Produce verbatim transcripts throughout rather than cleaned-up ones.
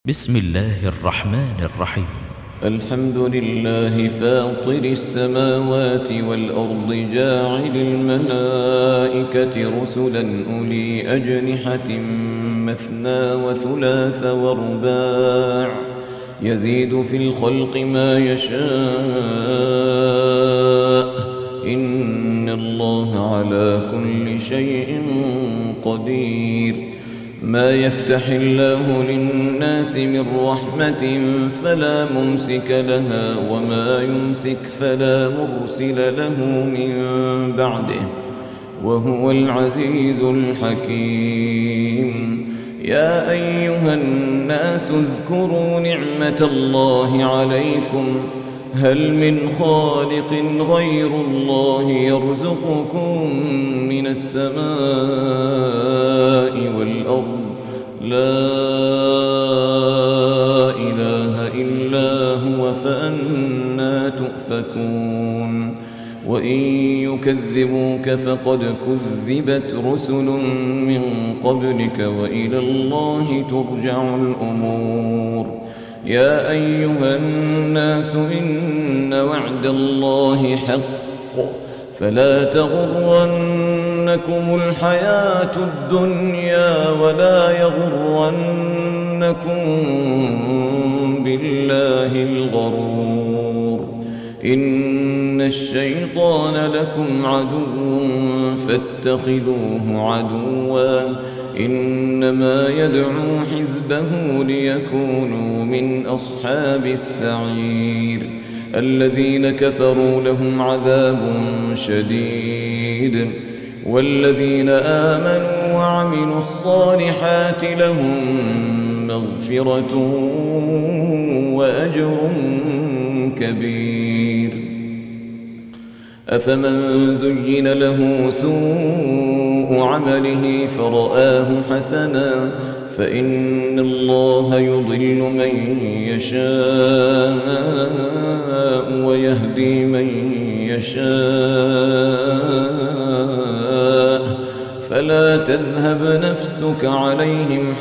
بسم الله الرحمن الرحيم. الحمد لله فاطر السماوات والأرض جاعل الملائكة رسلا أولي أجنحة مثنى وثلاث ورباع يزيد في الخلق ما يشاء إن الله على كل شيء قدير. ما يفتح الله للناس من رحمة فلا ممسك لها وما يمسك فلا مرسل له من بعده وهو العزيز الحكيم. يا أيها الناس اذكروا نعمة الله عليكم هل من خالق غير الله يرزقكم من السماء والأرض لا إله إلا هو فأنى تؤفكون. وإن يكذبوك فقد كذبت رسل من قبلك وإلى الله ترجع الأمور. يا أيها الناس إن وعد الله حق فلا تغرنكم الحياة الدنيا ولا يغرنكم بالله الغرور. إن الشيطان لكم عدو فاتخذوه عدوا إنما يدعو حزبه ليكونوا من أصحاب السعير. الذين كفروا لهم عذاب شديد والذين آمنوا وعملوا الصالحات لهم مغفرة وأجر كبير. أفمن زين له سوء عمله فرآه حسنا فإن الله يضل من يشاء ويهدي من يشاء فلا تذهب نفسك عليهم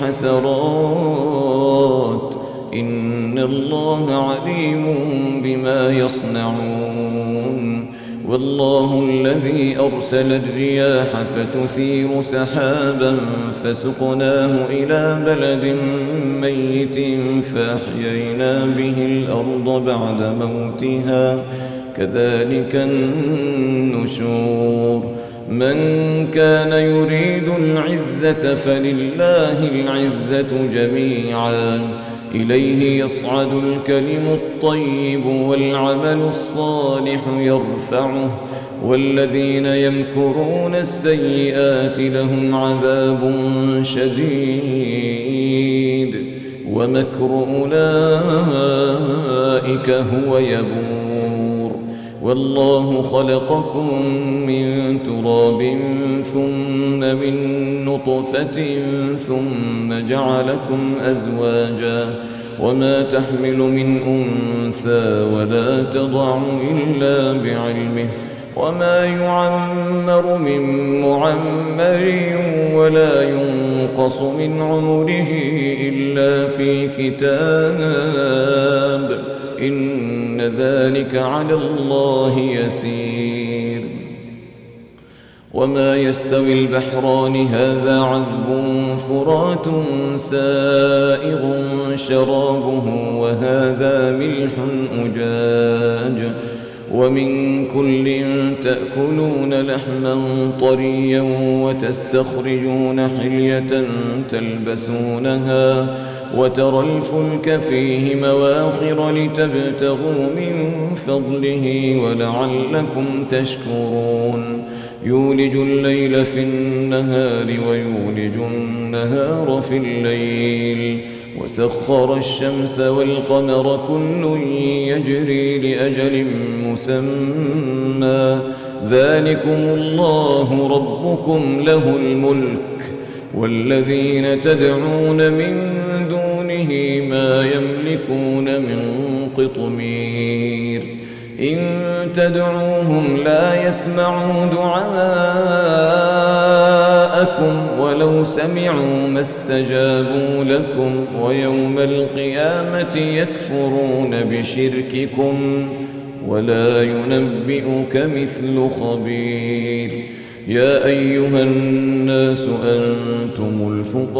حسرات إن الله عليم بما يصنعون. والله الذي أرسل الرياح فتثير سحابا فسقناه إلى بلد ميت فأحيينا به الأرض بعد موتها كذلك النشور. من كان يريد العزة فلله العزة جميعا إليه يصعد الكلم الطيب والعمل الصالح يرفعه والذين يمكرون السيئات لهم عذاب شديد ومكر أولئك هو يبور. والله خلقكم من تراب ثم من نطفة ثم جعلكم أزواجا وما تحمل من أنثى ولا تضع إلا بعلمه وما يعمر من معمر ولا ينقص من عمره إلا في كتاب إن ذلك على الله يسير. وما يستوي البحران هذا عذب فرات سائغ شرابه وهذا ملح أجاج ومن كل تأكلون لحما طريا وتستخرجون حلية تلبسونها وترى الفلك فيه مواخر لتبتغوا من فضله ولعلكم تشكرون. يولج الليل في النهار ويولج النهار في الليل وسخر الشمس والقمر كل يجري لأجل مسمى ذلكم الله ربكم له الملك والذين تدعون من دونه ما يملكون من قطمير. إن تدعوهم لا يسمعوا دعاءكم جاءكم ولو سمعوا ما استجابوا لكم ويوم القيامة يكفرون بشرككم ولا ينبئك مثل خبير. يا أيها الناس أنتم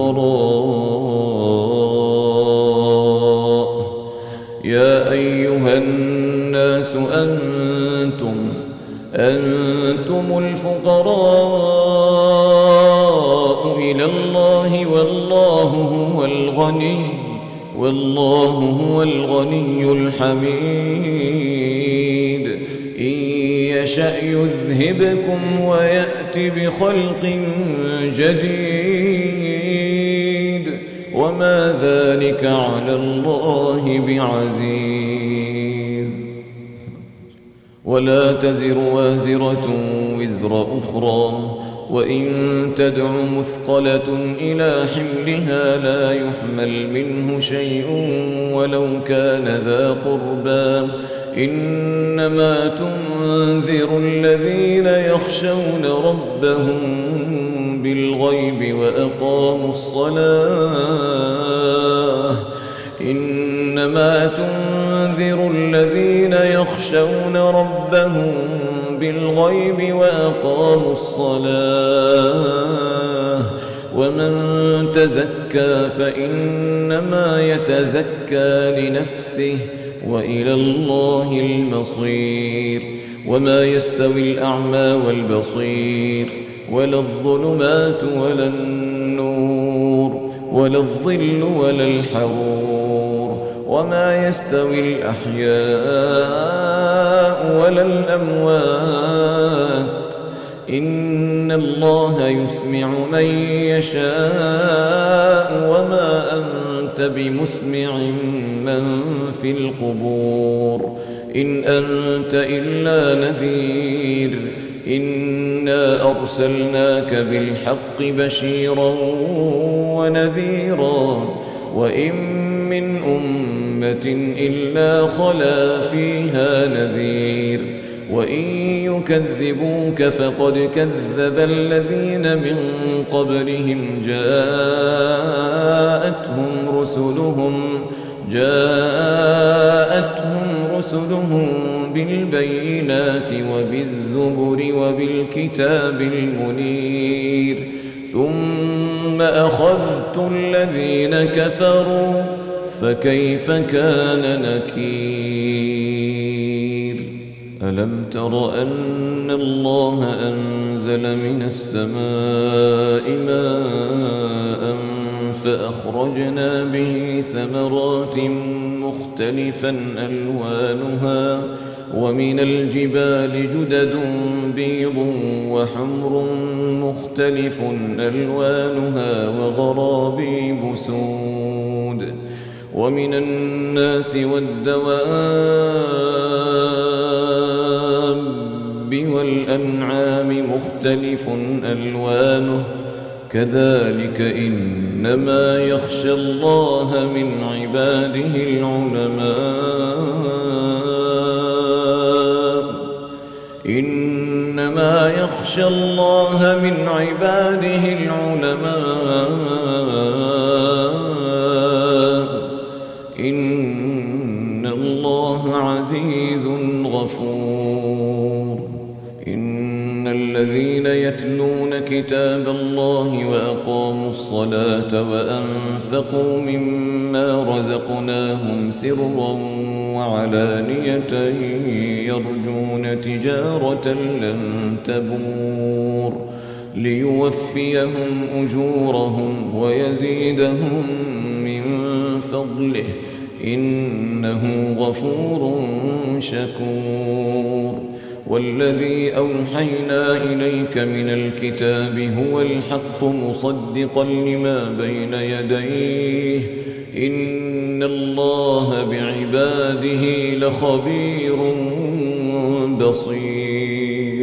الفقراء يا أيها الناس أنتم أنتم الفقراء إلى الله والله هو الغني والله هو الغني الحميد. إن يشأ يذهبكم ويأت بخلق جديد وما ذلك على الله بعزيز. ولا تزر وازرة وزر أخرى وإن تدع مثقلة إلى حملها لا يحمل منه شيء ولو كان ذا قربى إنما تنذر الذين يخشون ربهم بالغيب وأقاموا الصلاة إنما تنذر الذين يخشون ربهم بالغيب وأقاموا الصلاة ومن تزكى فإنما يتزكى لنفسه وإلى الله المصير. وما يستوي الأعمى والبصير ولا الظلمات ولا النور ولا الظل ولا الحرور وما يستوي الأحياء ولا الأموات إن الله يسمع من يشاء وما أنت بمسمع من في القبور إن أنت إلا نذير إنا أرسلناك بالحق بشيرا ونذيرا وإن من أمة إلا خلا فيها نذير وإن يكذبوك فقد كذب الذين من قبلهم جاءتهم رسلهم جاءتهم رسلهم بالبينات وبالزبر وبالكتاب المنير ثم أخذت الذين كفروا فكيف كان نكير. ألم تر أن الله أنزل من السماء ماء فأخرجنا به ثمرات مختلفا ألوانها ومن الجبال جدد بيض وحمر مختلف ألوانها وغرابيب سود ومن الناس والدواب والأنعام مختلف ألوانه كذلك إنما يخشى الله من عباده العلماء إنما يخشى الله من عباده العلماء إن الله عزيز غفور. إن الذين يتلون كتاب الله وأقاموا الصلاة وأنفقوا مما رزقناهم سرا وعلانية يرجون تجارة لن تبور ليوفيهم أجورهم ويزيدهم من فضله إنه غفور شكور. والذي أوحينا إليك من الكتاب هو الحق مصدقا لما بين يديه إن الله بعباده لخبير بصير.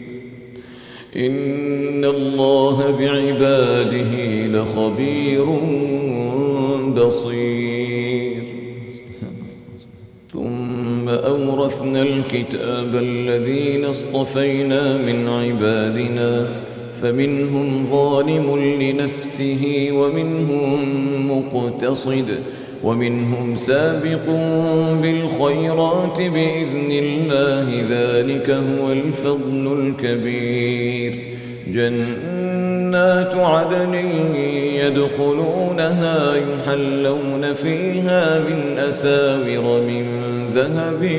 إن الله بعباده لخبير بصير. ثم أورثنا الكتاب الذين اصطفينا من عبادنا فمنهم ظالم لنفسه ومنهم مقتصد ومنهم سابق بالخيرات بإذن الله، ذلك هو الفضل الكبير. جنات عدن يدخلونها يحلون فيها من أساور من ذهب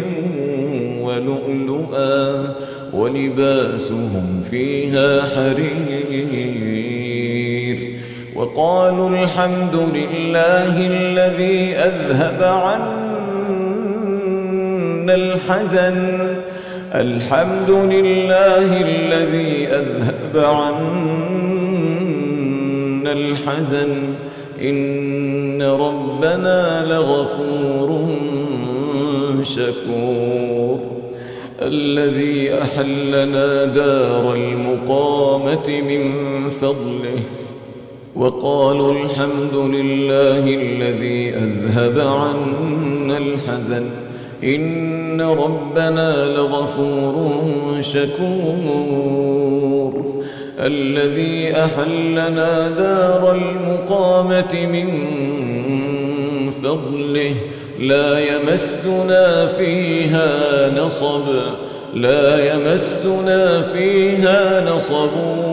ولؤلؤا ولباسهم فيها حرير. وقالوا الحمد لله الذي أذهب عنا الحزن الحمد لله الذي أذهب عنا الحزن إن ربنا لغفور شكور. الذي أحلنا دار المقامة من فضله. وقالوا الحمد لله الذي أذهب عنا الحزن إن ربنا لغفور شكور. الذي أحلنا دار المقامة من فضله لا يمسنا فيها نصب لا يمسنا فيها نصب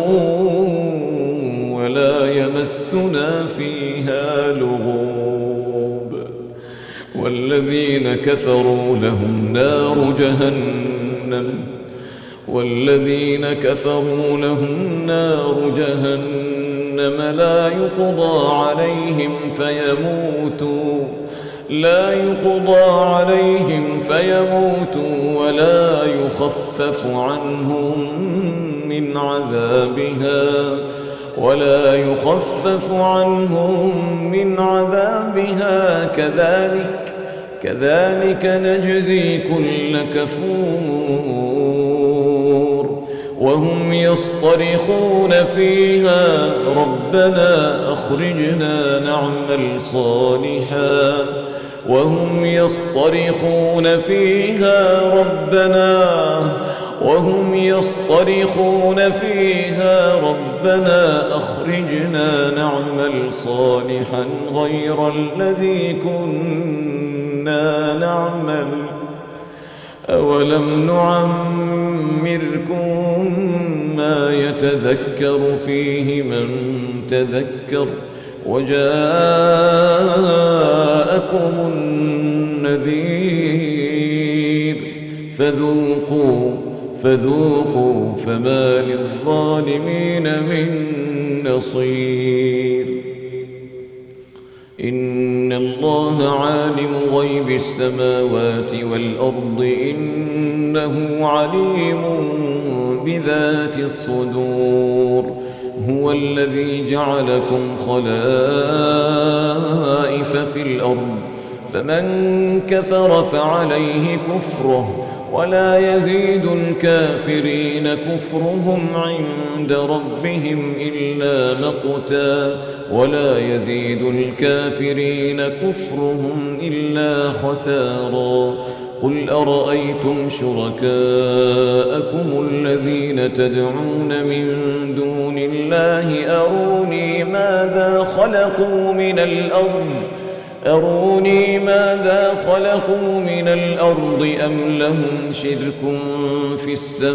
ولا يمسنا فيها لغوب. والذين كفروا لهم نار جهنم والذين كفروا لهم نار جهنم لا يقضى عليهم فيموتوا لا يقضى عليهم فيموتوا ولا يخفف عنهم من عذابها ولا يخفف عنهم من عذابها كذلك كذلك نجزي كل كفور. وهم يصطرخون فيها ربنا أخرجنا نعمل صالحا وهم يصطرخون فيها ربنا وهم يصطرخون فيها ربنا أخرجنا نعمل صالحا غير الذي كنا نعمل أولم نعمركم ما يتذكر فيه من تذكر وجاءكم النذير فذوقوا فذوقوا فما للظالمين من نصير. إن الله عالم غيب السماوات والأرض إنه عليم بذات الصدور. هو الذي جعلكم خلائف في الأرض فمن كفر فعليه كفره ولا يزيد الكافرين كفرهم عند ربهم إلا مقتا ولا يزيد الكافرين كفرهم إلا خسارا. قل أرأيتم شركاءكم الذين تدعون من دون الله أروني ماذا خلقوا من الأرض أروني ماذا خلقوا من الأرض أم لهم شرك في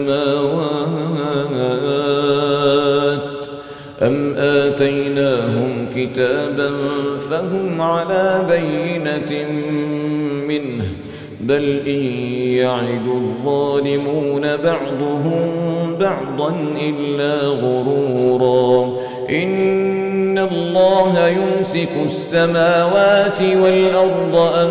السماوات أم آتيناهم كتابا فهم على بينة منه بل إن يعد الظالمون بعضهم بعضا إلا غرورا. إن الله يمسك السماوات والأرض أن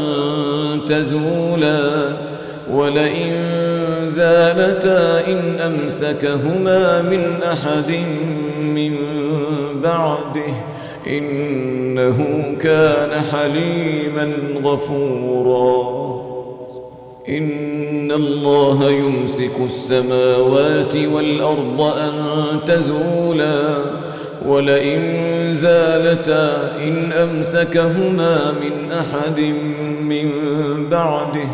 تزولا ولئن زالتا إن أمسكهما من أحد من بعده إنه كان حليما غفورا. إن الله يمسك السماوات والأرض أن تزولا ولئن زالتا إن أمسكهما من أحد من بعده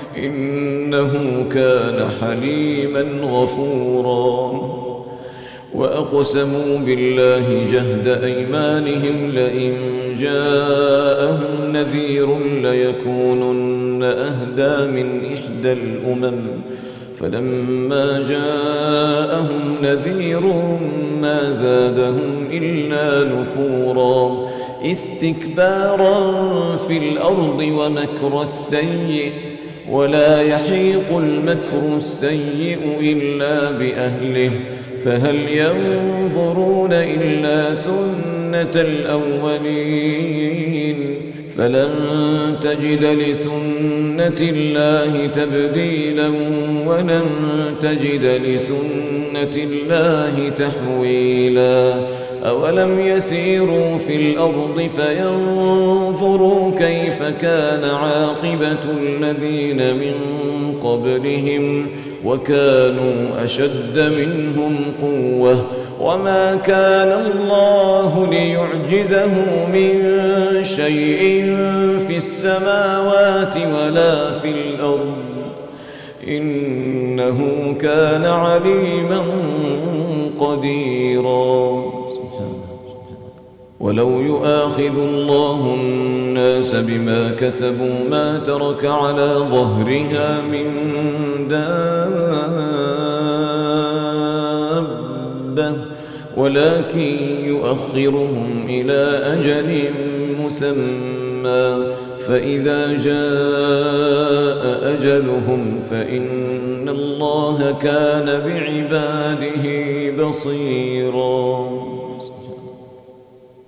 إنه كان حليما غفورا. وأقسموا بالله جهد أيمانهم لئن جاءهم نذير ليكونن أهدى من إحدى الأمم فلما جاءهم نذير ما زادهم إلا نفورا استكبارا في الأرض ومكر السيء ولا يحيق المكر السيء إلا بأهله فهل ينظرون إلا سنة الأولين فلن تجد لسنة الله تبديلا ولن تجد لسنة الله تحويلا أولم يسيروا في الأرض فينظروا كيف كان عاقبة الذين من قبلهم وكانوا أشد منهم قوة وما كان الله ليعجزه من شيء في السماوات ولا في الأرض إنه كان عليما قديرا ولو يؤاخذ الله الناس بما كسبوا ما ترك على ظهرها من دابة ولكن يؤخرهم إلى أجل مسمى فإذا جاء أجلهم فإن الله كان بعباده بصيراً